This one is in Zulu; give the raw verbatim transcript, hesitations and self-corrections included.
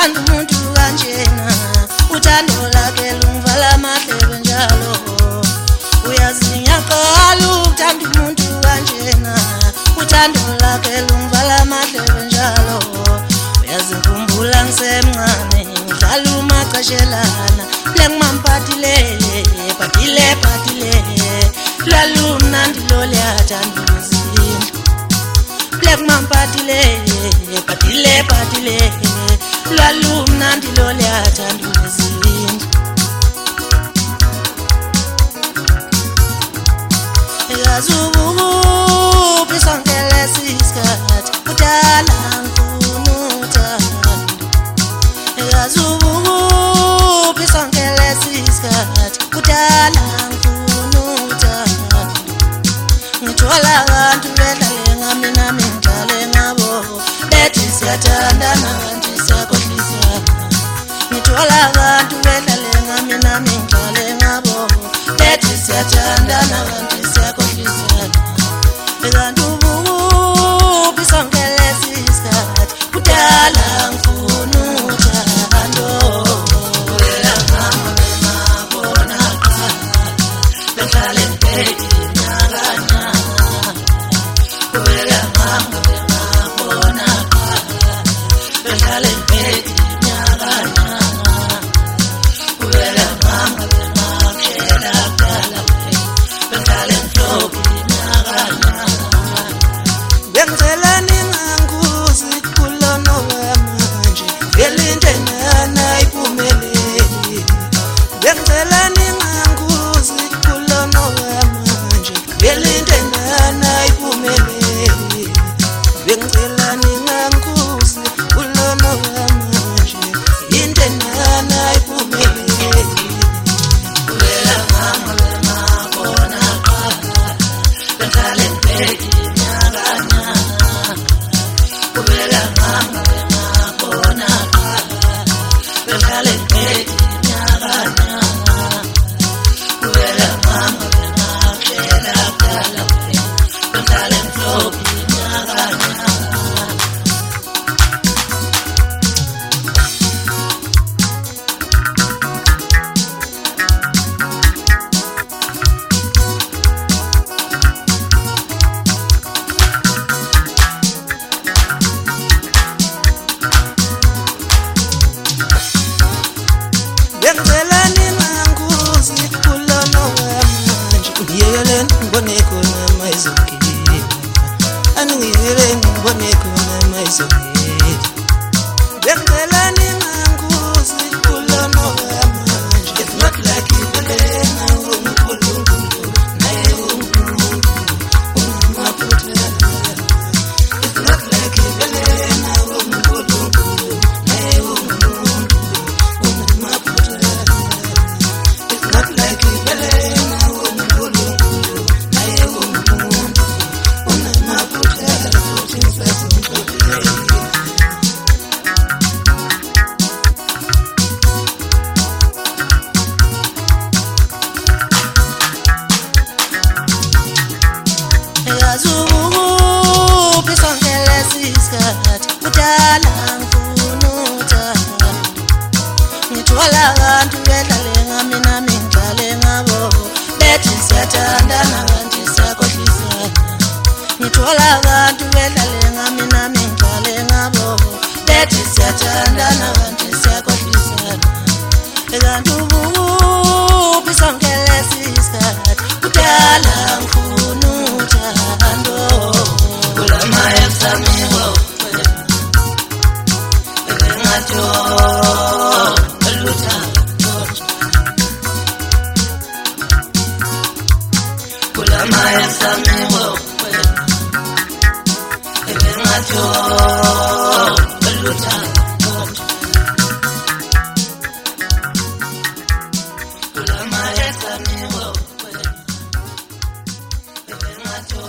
Uthanda umuntu kanjena, uthando lakhe lungivala amahlebe njalo. Uyazinyakala uthanda umuntu kanjena, uthando lakhe lungivala amahlebe njalo. Uyazikhumbula ngisemncane ngidlala umacashelana, lengimamphathile phathile phathile, lwalumnandi lolyathanda izindlu. Lengimamphathile phathile phathile, lwalumnandi lolyathanda izindlu. Yazi ukuphi sonke lesi sikhathi, kudala ngifuna uthando. Yazi ukuphi sonke lesi sikhathi, kudala ngifuna uthando. Ngithola abantu bedlale ngami nami ngidlale ngabo, bethi siyathandana kanti siyakhohlisana. Ngithola abantu bedlale ngami nami ngidlale ngabo, bethi siyathandana kanti siyakhohlisana. Kanti ukuphi sonke lesi sikhathi, kudala ngifuna uthando. Wena mama ngabona qala, behlale ngibheke nyakanya. Wena mama ngabona qala, behlale ngibheke nyakanya. Wena mama ngakhela qala, behlale ngihlobi nyakanya. Bengicela ninganguzi kulono wamanje, ngelinde nana iphumeleli. Bengicela ninganguzi kulono wamanje, ngelinde nana iphumeleli. Bengicela ninganguzi kulono wamanje, inde nana iphumeleli. Wena mama ngabona qala, behlale ngibheke nyakanya. Wena mama ngabona qala, behlale ngibheke nyakanya. Wena mama ngakhela qala, behlale ngihlobi nyakanya. Bengicela ninganguzi kulono wamanje, ngiyekeleni ngibone khona mayizongena. Aningiyekele ngibone khona mayizongena. Bengicela ninganguzi kulono wamanje, it's not like ibelena uNkulunkulu naye uNkulunkulu unamaphutha. It's not like ibelena uNkulunkulu naye uNkulunkulu unamaphutha. It's not like ibelena uNkulunkulu naye uNkulunkulu unamaphutha futhi ngisasimhlobile. Yazi ukuphi sonke lesi sikhathi, kudala ngifuna uthando. Ngithola abantu bedlale ngami nami ngidlale ngabo, bethi siyathandana kanti siyakhohlisana. Ngithola abantu bedlale ngami nami ngidlale ngabo, bethi siyathandana kanti siyakhohlisana. Kanti ukuphi sonke lesi sikhathi, kudala ngifuna uthando. Kulama yasamiwo ngajo luthando. Kulama yasamiwo ngajo luthando. Kulama yasamiwo ngajo